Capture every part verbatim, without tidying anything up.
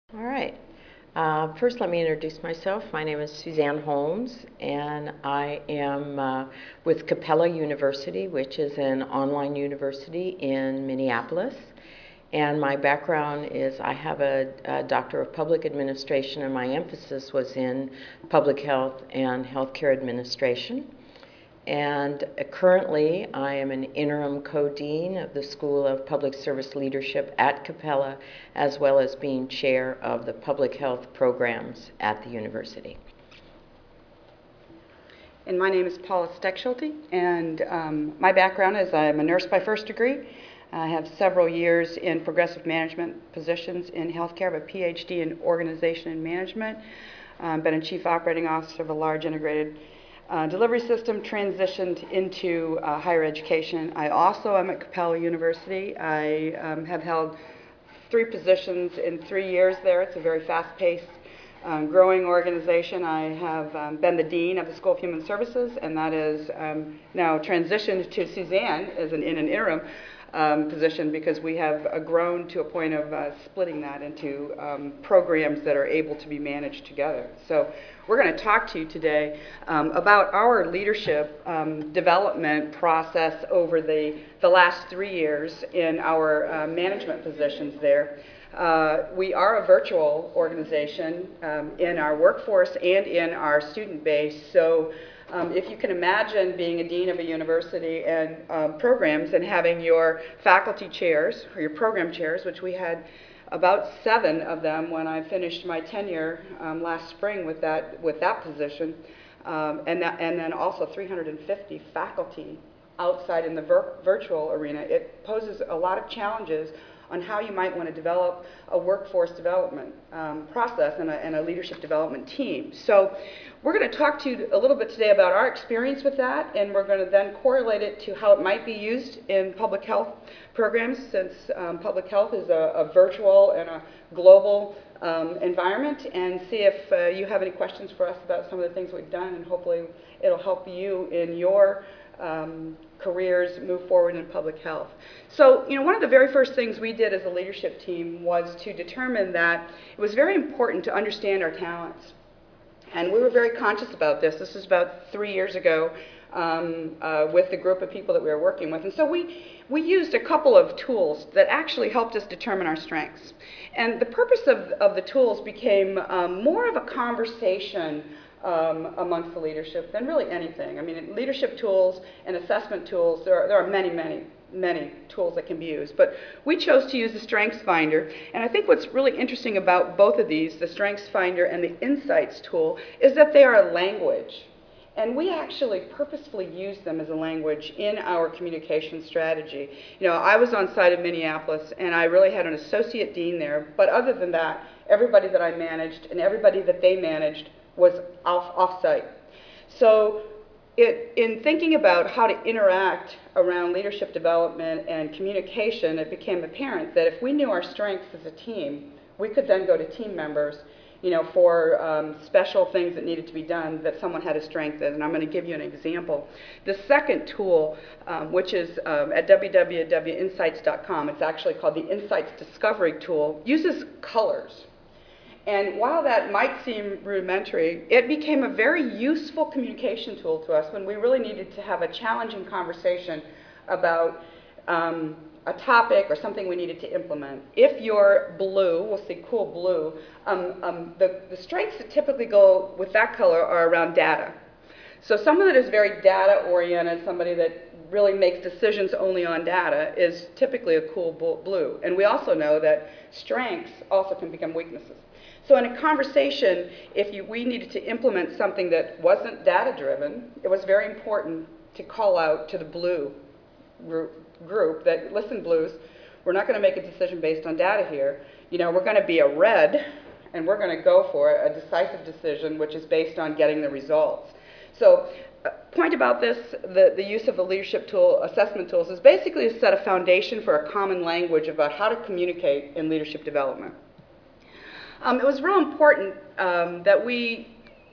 All right. Uh, first, let me introduce myself. My name is Suzanne Holmes, and I am uh, with Capella University, which is an online university in Minneapolis. And my background is I have a, a Doctor of Public Administration, and my emphasis was in public health and healthcare administration. And currently, I am an interim co-dean of the School of Public Service Leadership at Capella, as well as being chair of the public health programs at the university. And my name is Paula Steckschulte, and um, my background is I'm a nurse by first degree. I have several years in progressive management positions in healthcare. I have a P H D in organization and management. I've been a chief operating officer of a large integrated Uh, delivery system, transitioned into uh, higher education. I also am at Capella University. I um, have held three positions in three years there. It's a very fast-paced, um, growing organization. I have um, been the dean of the School of Human Services, and that is um, now transitioned to Suzanne as an in an interim um, position because we have uh, grown to a point of uh, splitting that into um, programs that are able to be managed together. So we're going to talk to you today um, about our leadership um, development process over the, the last three years in our uh, management positions there. Uh, we are a virtual organization um, in our workforce and in our student base. So um, if you can imagine being a dean of a university and um, programs and having your faculty chairs or your program chairs, which we had about seven of them when I finished my tenure um, last spring with that with that position, um, and that, and then also three hundred fifty faculty outside in the vir virtual arena. It poses a lot of challenges on how you might want to develop a workforce development um, process and a, and a leadership development team. So we're going to talk to you a little bit today about our experience with that, and we're going to then correlate it to how it might be used in public health programs, since um, public health is a, a virtual and a global um, environment, and see if uh, you have any questions for us about some of the things we've done, and hopefully it'll help you in your um, careers move forward in public health. So, you know, one of the very first things we did as a leadership team was to determine that it was very important to understand our talents. And we were very conscious about this. This was about three years ago um, uh, with the group of people that we were working with. And so we, we used a couple of tools that actually helped us determine our strengths. And the purpose of, of the tools became um, more of a conversation Um, amongst the leadership than really anything. I mean, leadership tools and assessment tools, there are, there are many, many, many tools that can be used. But we chose to use the Strengths Finder. And I think what's really interesting about both of these, the Strengths Finder and the Insights tool, is that they are a language. And we actually purposefully use them as a language in our communication strategy. You know, I was on site in Minneapolis, and I really had an associate dean there. But other than that, everybody that I managed and everybody that they managed was off, off-site. So it, in thinking about how to interact around leadership development and communication, it became apparent that if we knew our strengths as a team, we could then go to team members, you know, for um, special things that needed to be done that someone had a strength in. And I'm going to give you an example. The second tool, um, which is um, at w w w dot insights dot com, it's actually called the Insights Discovery Tool, uses colors. And while that might seem rudimentary, it became a very useful communication tool to us when we really needed to have a challenging conversation about um, a topic or something we needed to implement. If you're blue, we'll see cool blue, um, um, the, the strengths that typically go with that color are around data. So someone that is very data-oriented, somebody that really makes decisions only on data, is typically a cool blue. And we also know that strengths also can become weaknesses. So in a conversation, if you, we needed to implement something that wasn't data-driven, it was very important to call out to the blue group, group that, listen, blues, we're not going to make a decision based on data here. You know, we're going to be a red, and we're going to go for a decisive decision, which is based on getting the results. So uh, point about this, the, the use of the leadership tool, assessment tools, is basically to set a foundation for a common language about how to communicate in leadership development. Um, it was real important um, that we,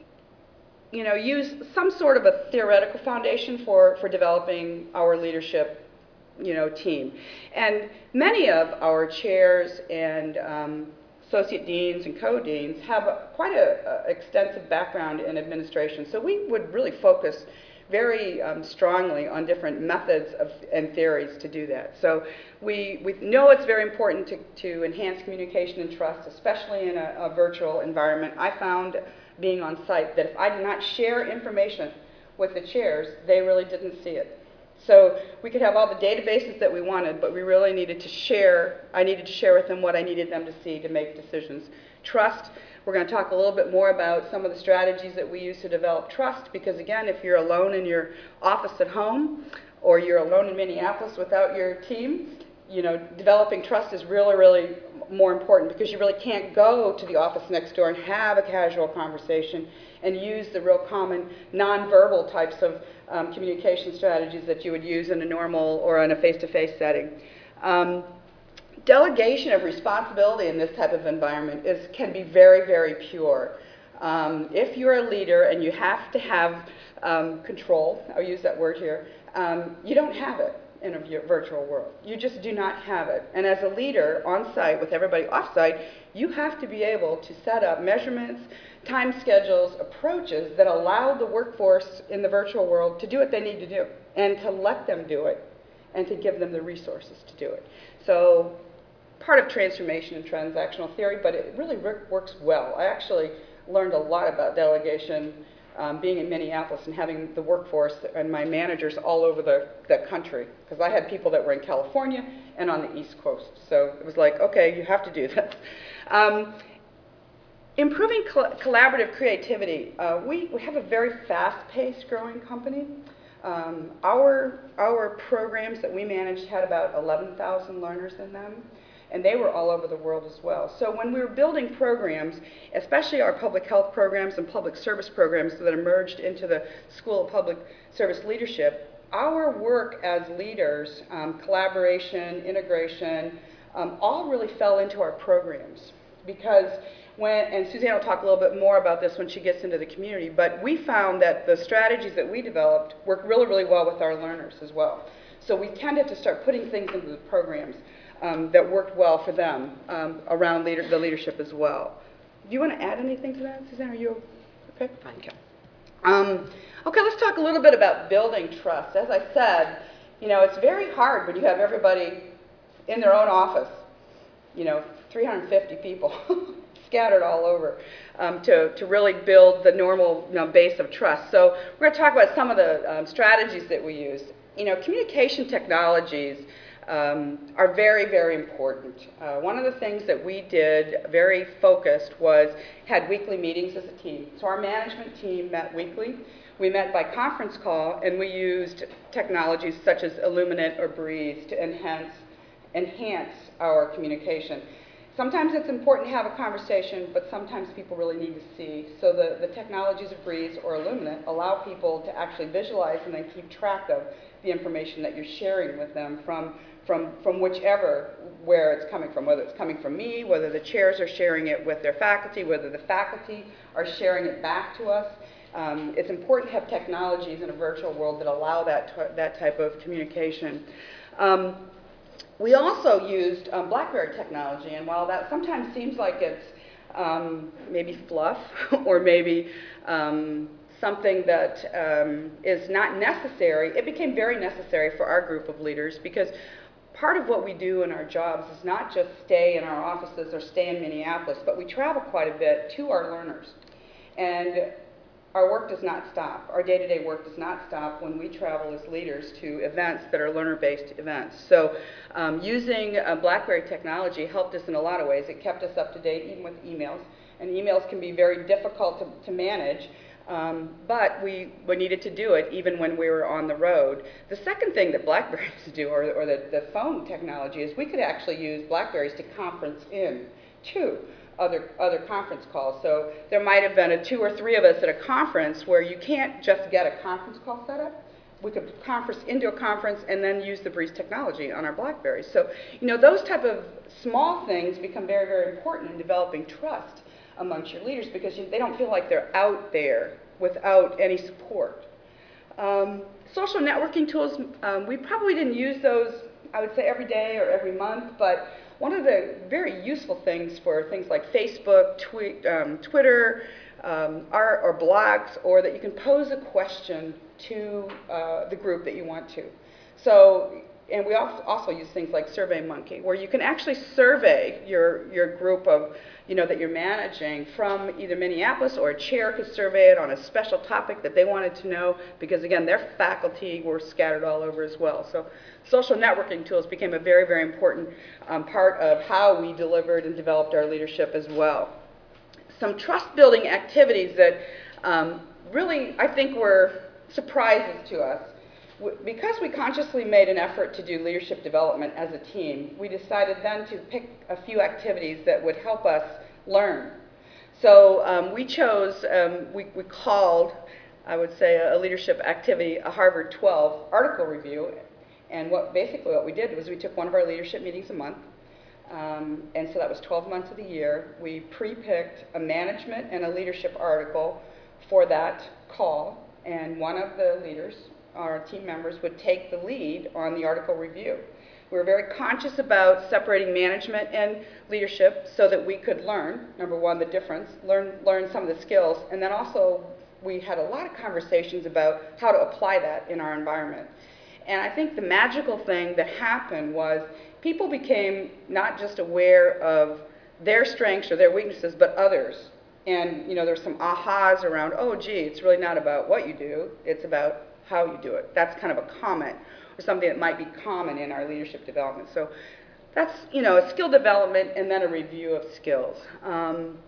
you know, use some sort of a theoretical foundation for, for developing our leadership, you know, team. And many of our chairs and um, associate deans and co-deans have a, quite a, a extensive background in administration. So we would really focus very um, strongly on different methods of, and theories to do that. So we, we know it's very important to, to enhance communication and trust, especially in a, a virtual environment. I found, being on site, that if I did not share information with the chairs, they really didn't see it. So we could have all the databases that we wanted, but we really needed to share, I needed to share with them what I needed them to see to make decisions. Trust, we're going to talk a little bit more about some of the strategies that we use to develop trust, because again, if you're alone in your office at home, or you're alone in Minneapolis without your team, you know, developing trust is really, really more important, because you really can't go to the office next door and have a casual conversation and use the real common nonverbal types of um, communication strategies that you would use in a normal or in a face-to-face setting. Um, delegation of responsibility in this type of environment is, can be very, very pure. Um, if you're a leader and you have to have um, control, I'll use that word here, um, you don't have it in a virtual world. You just do not have it. And as a leader on site with everybody off site, you have to be able to set up measurements, time schedules, approaches that allow the workforce in the virtual world to do what they need to do, and to let them do it, and to give them the resources to do it. So part of transformation and transactional theory, but it really works well. I actually learned a lot about delegation Um, being in Minneapolis and having the workforce and my managers all over the, the country, because I had people that were in California and on the East Coast. So it was like, okay, you have to do this. Um, improving col collaborative creativity. Uh, we, we have a very fast-paced growing company. Um, our, our programs that we managed had about eleven thousand learners in them, and they were all over the world as well. So when we were building programs, especially our public health programs and public service programs that emerged into the School of Public Service Leadership, our work as leaders, um, collaboration, integration, um, all really fell into our programs. Because when, and Suzanne will talk a little bit more about this when she gets into the community, but we found that the strategies that we developed worked really, really well with our learners as well. So we tended to start putting things into the programs Um, that worked well for them um, around leader, the leadership as well. Do you want to add anything to that, Suzanne? Are you okay? Fine. Okay. Um, okay, let's talk a little bit about building trust. As I said, you know, it's very hard when you have everybody in their own office, you know, three hundred fifty people scattered all over, um, to, to really build the normal, you know, base of trust. So we're going to talk about some of the um, strategies that we use. You know, communication technologies Um, are very, very important. Uh, one of the things that we did very focused was had weekly meetings as a team. So our management team met weekly. We met by conference call, and we used technologies such as Illuminate or Breeze to enhance, enhance our communication. Sometimes it's important to have a conversation, but sometimes people really need to see. So the, the technologies of Breeze or Illuminate allow people to actually visualize and then keep track of the information that you're sharing with them from From, from whichever, where it's coming from, whether it's coming from me, whether the chairs are sharing it with their faculty, whether the faculty are sharing it back to us. Um, it's important to have technologies in a virtual world that allow that, that type of communication. Um, we also used um, BlackBerry technology, and while that sometimes seems like it's um, maybe fluff or maybe um, something that um, is not necessary, it became very necessary for our group of leaders, because part of what we do in our jobs is not just stay in our offices or stay in Minneapolis, but we travel quite a bit to our learners. And our work does not stop. Our day-to-day work does not stop when we travel as leaders to events that are learner-based events. So um, using uh, BlackBerry technology helped us in a lot of ways. It kept us up to date even with emails. And emails can be very difficult to, to manage. Um, but we, we needed to do it even when we were on the road. The second thing that BlackBerries do, or, or the, the phone technology, is we could actually use BlackBerries to conference in to other, other conference calls. So there might have been a two or three of us at a conference where you can't just get a conference call set up. We could conference into a conference and then use the Breeze technology on our BlackBerries. So, you know, those type of small things become very, very important in developing trust amongst your leaders, because you, they don't feel like they're out there without any support. Um, social networking tools, um, we probably didn't use those, I would say, every day or every month, but one of the very useful things for things like Facebook, tweet, um, Twitter, um, or, or blogs, or that you can pose a question to uh, the group that you want to. So, and we also use things like SurveyMonkey, where you can actually survey your, your group of, you know, that you're managing from either Minneapolis, or a chair could survey it on a special topic that they wanted to know, because again, their faculty were scattered all over as well. So social networking tools became a very, very important um, part of how we delivered and developed our leadership as well. Some trust building activities that um, really, I think, were surprises to us. Because we consciously made an effort to do leadership development as a team, we decided then to pick a few activities that would help us learn. So um, we chose, um, we, we called, I would say, a leadership activity, a Harvard twelve article review. And what basically what we did was we took one of our leadership meetings a month, um, and so that was twelve months of the year. We pre-picked a management and a leadership article for that call, and one of the leaders, our team members, would take the lead on the article review. We were very conscious about separating management and leadership so that we could learn, number one, the difference, learn, learn some of the skills, and then also we had a lot of conversations about how to apply that in our environment. And I think the magical thing that happened was people became not just aware of their strengths or their weaknesses, but others. And you know, there's some ahas around, oh gee, it's really not about what you do, it's about how you do it. That's kind of a comment, or something that might be common in our leadership development. So that's, you know, a skill development and then a review of skills. Um,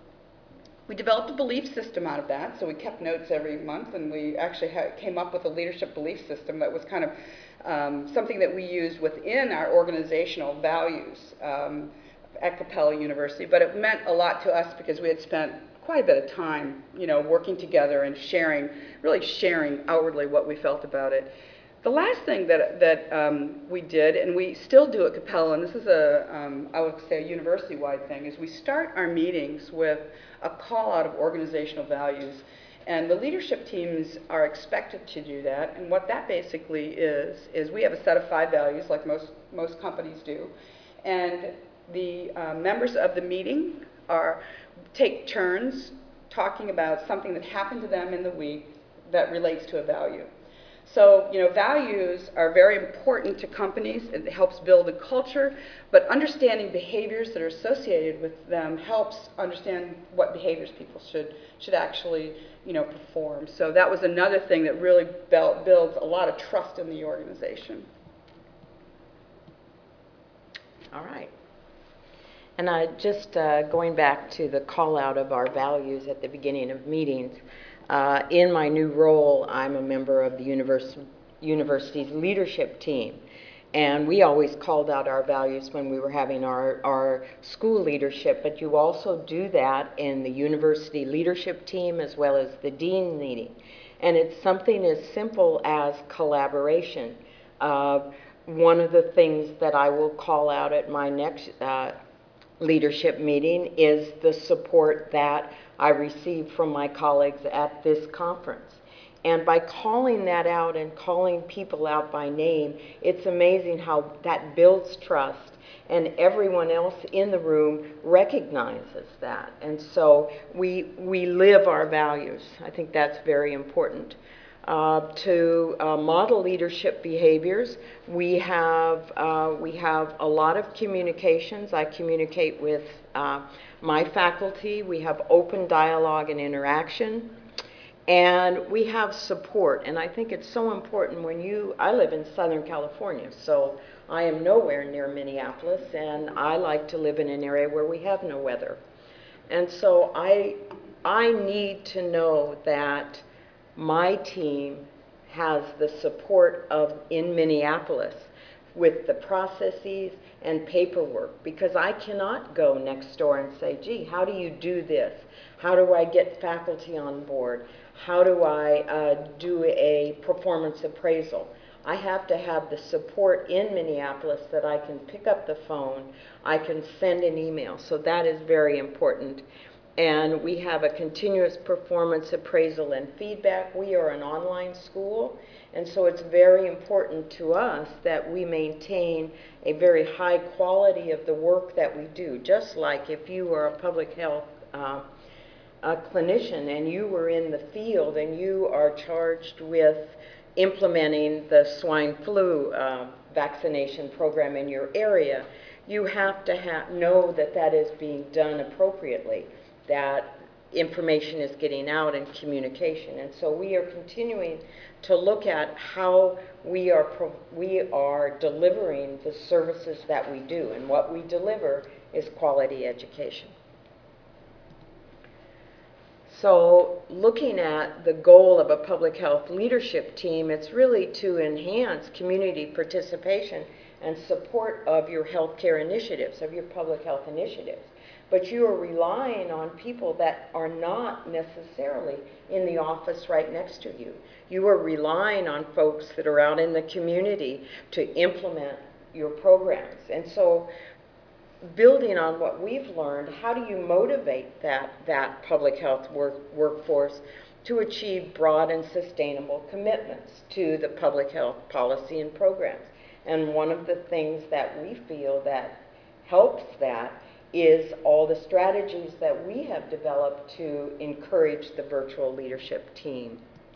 we developed a belief system out of that, so we kept notes every month, and we actually had, came up with a leadership belief system that was kind of um, something that we used within our organizational values um, at Capella University, but it meant a lot to us because we had spent quite a bit of time, you know, working together and sharing, really sharing outwardly what we felt about it. The last thing that, that um, we did, and we still do at Capella, and this is a, um, I would say a university-wide thing, is we start our meetings with a call out of organizational values. And the leadership teams are expected to do that. And what that basically is, is we have a set of five values, like most, most companies do. And the uh, members of the meeting are take turns talking about something that happened to them in the week that relates to a value. So, you know, values are very important to companies. It helps build a culture, but understanding behaviors that are associated with them helps understand what behaviors people should should actually, you know, perform. So that was another thing that really built, builds a lot of trust in the organization. All right. And uh, just uh, going back to the call out of our values at the beginning of meetings, uh, in my new role, I'm a member of the univers university's leadership team. And we always called out our values when we were having our, our school leadership, but you also do that in the university leadership team as well as the dean meeting. And it's something as simple as collaboration. Uh, one of the things that I will call out at my next uh, leadership meeting is the support that I receive from my colleagues at this conference. And by calling that out and calling people out by name, it's amazing how that builds trust, and everyone else in the room recognizes that. And so we, we live our values. I think that's very important. Uh, to uh, model leadership behaviors, we have, uh, we have a lot of communications. I communicate with uh, my faculty. We have open dialogue and interaction. And we have support, and I think it's so important when you, I live in Southern California, so I am nowhere near Minneapolis, and I like to live in an area where we have no weather. And so I, I need to know that my team has the support of in Minneapolis with the processes and paperwork, because I cannot go next door and say, gee, how do you do this? How do I get faculty on board? How do I uh, do a performance appraisal? I have to have the support in Minneapolis that I can pick up the phone, I can send an email. So that is very important. And we have a continuous performance appraisal and feedback. We are an online school, and so it's very important to us that we maintain a very high quality of the work that we do. Just like if you were a public health uh, a clinician and you were in the field and you are charged with implementing the swine flu uh, vaccination program in your area, you have to ha know that that is being done appropriately, that information is getting out and communication. And so we are continuing to look at how we are, pro we are delivering the services that we do. And what we deliver is quality education. So looking at the goal of a public health leadership team, it's really to enhance community participation and support of your healthcare initiatives, of your public health initiatives. But you are relying on people that are not necessarily in the office right next to you. You are relying on folks that are out in the community to implement your programs. And so building on what we've learned, how do you motivate that, that public health work, workforce to achieve broad and sustainable commitments to the public health policy and programs? And one of the things that we feel that helps that is all the strategies that we have developed to encourage the virtual leadership team.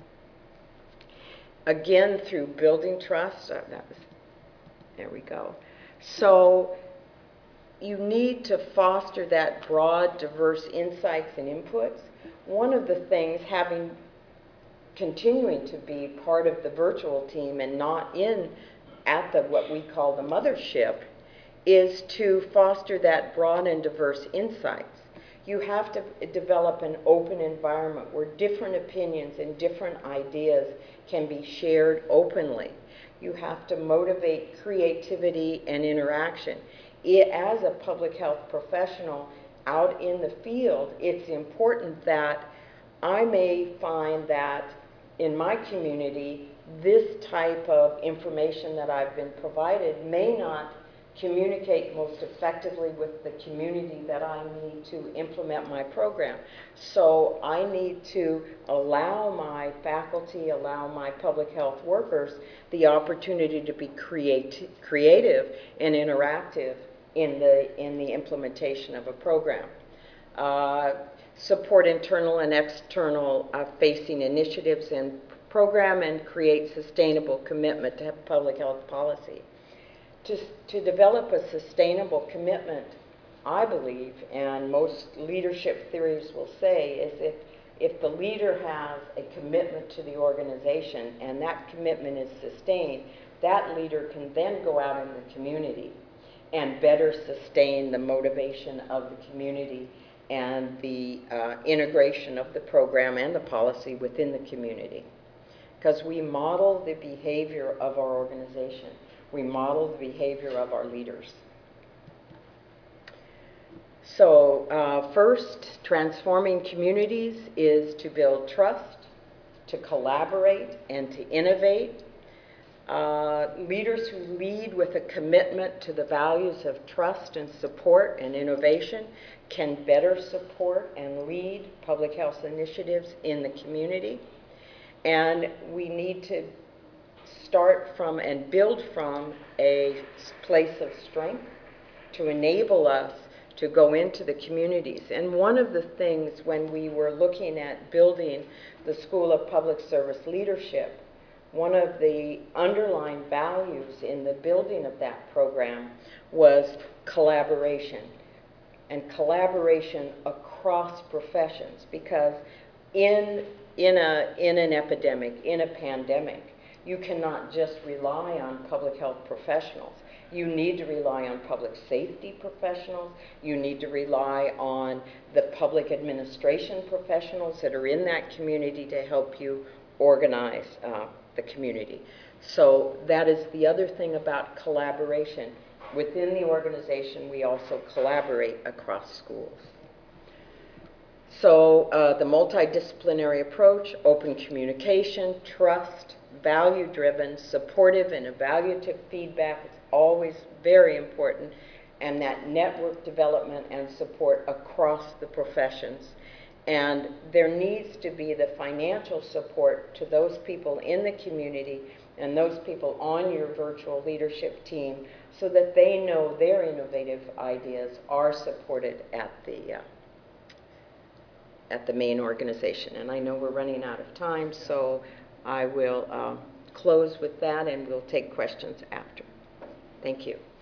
Again, through building trust, uh, that was, there we go. So you need to foster that broad, diverse insights and inputs. One of the things, having continuing to be part of the virtual team and not in at the what we call the mothership, is to foster that broad and diverse insights. You have to develop an open environment where different opinions and different ideas can be shared openly. You have to motivate creativity and interaction. It, as a public health professional out in the field, it's important that I may find that in my community, this type of information that I've been provided may not communicate most effectively with the community that I need to implement my program. So I need to allow my faculty, allow my public health workers the opportunity to be creati- creative and interactive in the, in the implementation of a program. Uh, support internal and external uh, facing initiatives and program and create sustainable commitment to public health policy. To, to develop a sustainable commitment, I believe, and most leadership theories will say, is if, if the leader has a commitment to the organization and that commitment is sustained, that leader can then go out in the community and better sustain the motivation of the community and the uh, integration of the program and the policy within the community. Because we model the behavior of our organization. We model the behavior of our leaders. So uh, first, transforming communities is to build trust, to collaborate, and to innovate. Uh, leaders who lead with a commitment to the values of trust and support and innovation can better support and lead public health initiatives in the community. And we need to start from and build from a place of strength to enable us to go into the communities. And one of the things when we were looking at building the School of Public Service Leadership, one of the underlying values in the building of that program was collaboration, and collaboration across professions, because in, in, a, in an epidemic, in a pandemic, you cannot just rely on public health professionals. You need to rely on public safety professionals. You need to rely on the public administration professionals that are in that community to help you organize uh, the community. So that is the other thing about collaboration. Within the organization, we also collaborate across schools. So uh, the multidisciplinary approach, open communication, trust, value-driven, supportive, and evaluative feedback is always very important. and that network development and support across the professions. And there needs to be the financial support to those people in the community and those people on your virtual leadership team so that they know their innovative ideas are supported at the, uh, at the main organization. And I know we're running out of time, so I will uh, close with that and we'll take questions after. Thank you.